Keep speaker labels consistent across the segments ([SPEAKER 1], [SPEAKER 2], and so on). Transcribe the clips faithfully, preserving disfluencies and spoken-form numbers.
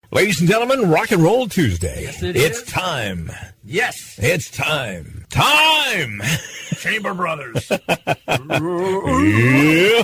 [SPEAKER 1] Ladies and gentlemen, Rock and Roll Tuesday.
[SPEAKER 2] Yes, it
[SPEAKER 1] it's
[SPEAKER 2] is.
[SPEAKER 1] time.
[SPEAKER 2] Yes.
[SPEAKER 1] It's time. Time!
[SPEAKER 2] Chamber Brothers.
[SPEAKER 1] Yeah.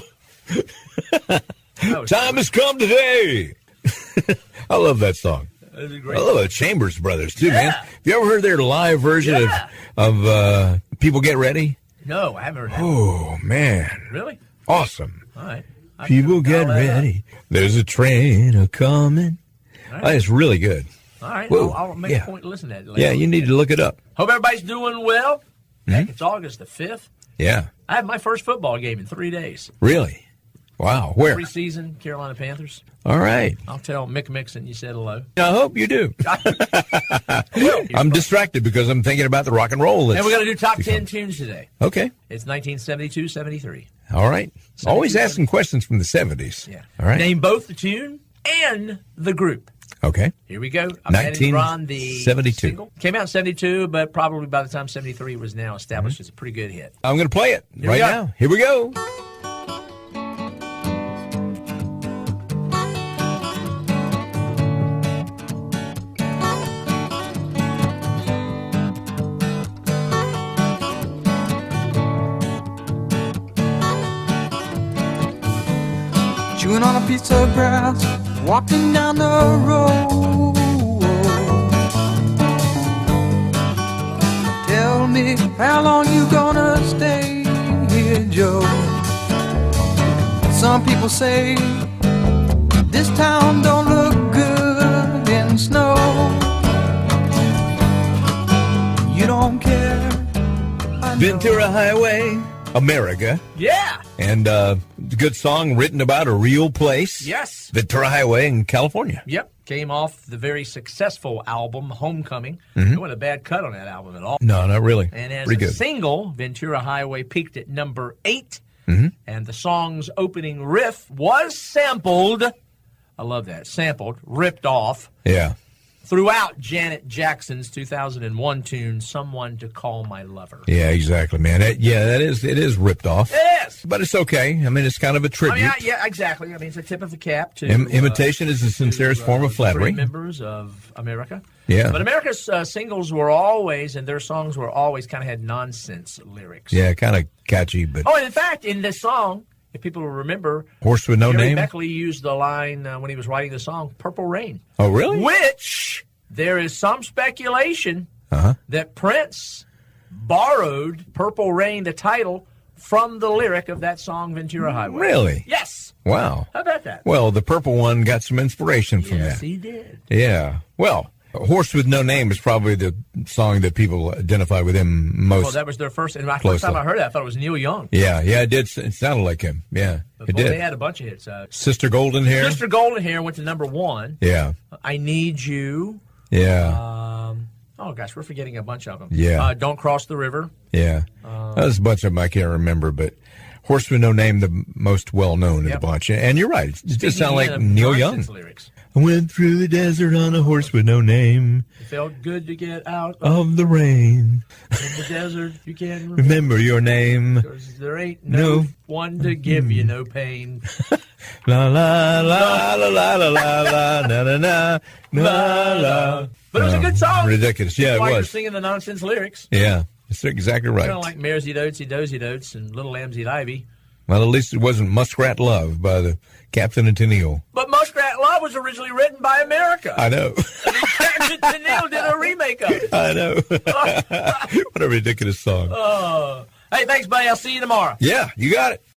[SPEAKER 1] Time has come today. I love that song.
[SPEAKER 2] That was a
[SPEAKER 1] I
[SPEAKER 2] great
[SPEAKER 1] love the Chambers Brothers, too,
[SPEAKER 2] Yeah.
[SPEAKER 1] man. Have you ever heard their live version
[SPEAKER 2] Yeah.
[SPEAKER 1] of, of uh, People Get Ready?
[SPEAKER 2] No, I haven't heard that.
[SPEAKER 1] Oh, man.
[SPEAKER 2] Really?
[SPEAKER 1] Awesome.
[SPEAKER 2] All right. I
[SPEAKER 1] People
[SPEAKER 2] can
[SPEAKER 1] get
[SPEAKER 2] dial that up.
[SPEAKER 1] ready. There's a train a-coming.
[SPEAKER 2] All
[SPEAKER 1] Oh,
[SPEAKER 2] right.
[SPEAKER 1] it's really good.
[SPEAKER 2] All right.
[SPEAKER 1] Whoa.
[SPEAKER 2] I'll, I'll make
[SPEAKER 1] Yeah.
[SPEAKER 2] a point to listen to that later.
[SPEAKER 1] Yeah, you need to look it up.
[SPEAKER 2] Hope everybody's doing well.
[SPEAKER 1] Hmm?
[SPEAKER 2] Heck, it's August the fifth.
[SPEAKER 1] Yeah.
[SPEAKER 2] I had my first football game in three days.
[SPEAKER 1] Really? Wow. Where?
[SPEAKER 2] Preseason, Carolina Panthers.
[SPEAKER 1] All right.
[SPEAKER 2] I'll tell Mick Mixon you said hello.
[SPEAKER 1] I hope you do. I'm distracted because I'm thinking about the rock and roll list.
[SPEAKER 2] And we're going to do top
[SPEAKER 1] Be
[SPEAKER 2] ten
[SPEAKER 1] fun.
[SPEAKER 2] tunes today.
[SPEAKER 1] Okay.
[SPEAKER 2] It's nineteen seventy-two seventy-three.
[SPEAKER 1] All right. Always asking questions from the seventies.
[SPEAKER 2] Yeah.
[SPEAKER 1] All right.
[SPEAKER 2] Name both the tune and the group.
[SPEAKER 1] Okay.
[SPEAKER 2] Here we go. I'm
[SPEAKER 1] nineteen
[SPEAKER 2] Ron, the
[SPEAKER 1] seventy-two.
[SPEAKER 2] single. Came out in seventy-two, but probably by the time seventy-three was now established
[SPEAKER 1] Mm-hmm.
[SPEAKER 2] as a pretty good hit.
[SPEAKER 1] I'm going to play it
[SPEAKER 2] Here
[SPEAKER 1] right
[SPEAKER 2] we go.
[SPEAKER 1] now. Here we go.
[SPEAKER 3] Chewing on a piece of grass, walking down the road. Tell me, how long you gonna stay here, Joe? Some people say this town don't look good in snow. You don't care. I know.
[SPEAKER 1] Ventura Highway, America.
[SPEAKER 2] Yeah.
[SPEAKER 1] And uh, a good song written about a real place.
[SPEAKER 2] Yes.
[SPEAKER 1] Ventura Highway in California.
[SPEAKER 2] Yep. Came off the very successful album, Homecoming.
[SPEAKER 1] Mm-hmm.
[SPEAKER 2] It wasn't a bad cut on that album at all.
[SPEAKER 1] No, not really.
[SPEAKER 2] And as
[SPEAKER 1] Pretty
[SPEAKER 2] a
[SPEAKER 1] good.
[SPEAKER 2] single, Ventura Highway peaked at number eight.
[SPEAKER 1] Mm-hmm.
[SPEAKER 2] And the song's opening riff was sampled. I love that. Sampled, ripped off
[SPEAKER 1] Yeah.
[SPEAKER 2] throughout Janet Jackson's two thousand one tune, Someone to Call My Lover.
[SPEAKER 1] Yeah, exactly, man. It, yeah, that is it is ripped off.
[SPEAKER 2] Yes.
[SPEAKER 1] But it's okay. I mean, it's kind of a
[SPEAKER 2] I
[SPEAKER 1] tribute.
[SPEAKER 2] mean, I, yeah, exactly. I mean, it's a tip of the cap to
[SPEAKER 1] Im-
[SPEAKER 2] uh,
[SPEAKER 1] imitation is the sincerest
[SPEAKER 2] to,
[SPEAKER 1] form
[SPEAKER 2] uh,
[SPEAKER 1] of flattery.
[SPEAKER 2] great members of America.
[SPEAKER 1] Yeah.
[SPEAKER 2] But America's uh, singles were always, and their songs were always kind of had nonsense lyrics.
[SPEAKER 1] Yeah, kind of catchy, but
[SPEAKER 2] Oh, and in fact, in this song, if people will remember,
[SPEAKER 1] horse with no
[SPEAKER 2] Jerry
[SPEAKER 1] name.
[SPEAKER 2] Beckley used the line uh, when he was writing the song, Purple Rain.
[SPEAKER 1] Oh, really?
[SPEAKER 2] Which there is some speculation
[SPEAKER 1] Uh-huh.
[SPEAKER 2] that Prince borrowed Purple Rain, the title, from the lyric of that song, Ventura Highway.
[SPEAKER 1] Really?
[SPEAKER 2] Yes.
[SPEAKER 1] Wow.
[SPEAKER 2] How about that?
[SPEAKER 1] Well, the purple one got some inspiration from
[SPEAKER 2] Yes,
[SPEAKER 1] that.
[SPEAKER 2] he did.
[SPEAKER 1] Yeah. Well, horse with no name is probably the song that people identify with him most.
[SPEAKER 2] Well, that was their first, and the
[SPEAKER 1] Close
[SPEAKER 2] first time
[SPEAKER 1] to-
[SPEAKER 2] I heard it, I thought it was Neil Young.
[SPEAKER 1] yeah, yeah, it did. It sounded like him. Yeah,
[SPEAKER 2] But
[SPEAKER 1] it
[SPEAKER 2] boy,
[SPEAKER 1] did.
[SPEAKER 2] they had a bunch of hits. Uh,
[SPEAKER 1] Sister Golden Hair.
[SPEAKER 2] Mister Golden Hair went to number one.
[SPEAKER 1] Yeah,
[SPEAKER 2] I Need You.
[SPEAKER 1] yeah,
[SPEAKER 2] Um, oh, gosh, we're forgetting a bunch of them.
[SPEAKER 1] Yeah.
[SPEAKER 2] Uh, Don't Cross the River.
[SPEAKER 1] yeah. There's a bunch of them I can't remember, but horse with no name, the most well known of
[SPEAKER 2] Yep.
[SPEAKER 1] the bunch. And you're right. It just
[SPEAKER 2] Speaking
[SPEAKER 1] sounded like
[SPEAKER 2] of
[SPEAKER 1] Neil Young.
[SPEAKER 2] nonsense lyrics.
[SPEAKER 1] I went through the desert on a horse with no name
[SPEAKER 2] It felt good to get out of
[SPEAKER 1] of the rain.
[SPEAKER 2] the desert. You can't remember.
[SPEAKER 1] Remember your name.
[SPEAKER 2] 'Cause there ain't no,
[SPEAKER 1] No.
[SPEAKER 2] one to give you no pain.
[SPEAKER 1] La la la la la la la la na na na la la.
[SPEAKER 2] But it was a good song.
[SPEAKER 1] Ridiculous. Yeah, it
[SPEAKER 2] While you're
[SPEAKER 1] was.
[SPEAKER 2] singing the nonsense lyrics.
[SPEAKER 1] Yeah, that's exactly right.
[SPEAKER 2] Kind of like Maresy Doatsy Dozy Doats and Little Lambs Eat Ivy.
[SPEAKER 1] Well, at least it wasn't Muskrat Love by the Captain and Tennille.
[SPEAKER 2] But Muskrat Love was originally written by America.
[SPEAKER 1] I know.
[SPEAKER 2] Captain Tennille did a remake of it.
[SPEAKER 1] I know. What a ridiculous song.
[SPEAKER 2] Uh, hey, thanks, buddy. I'll see you tomorrow.
[SPEAKER 1] Yeah, you got it.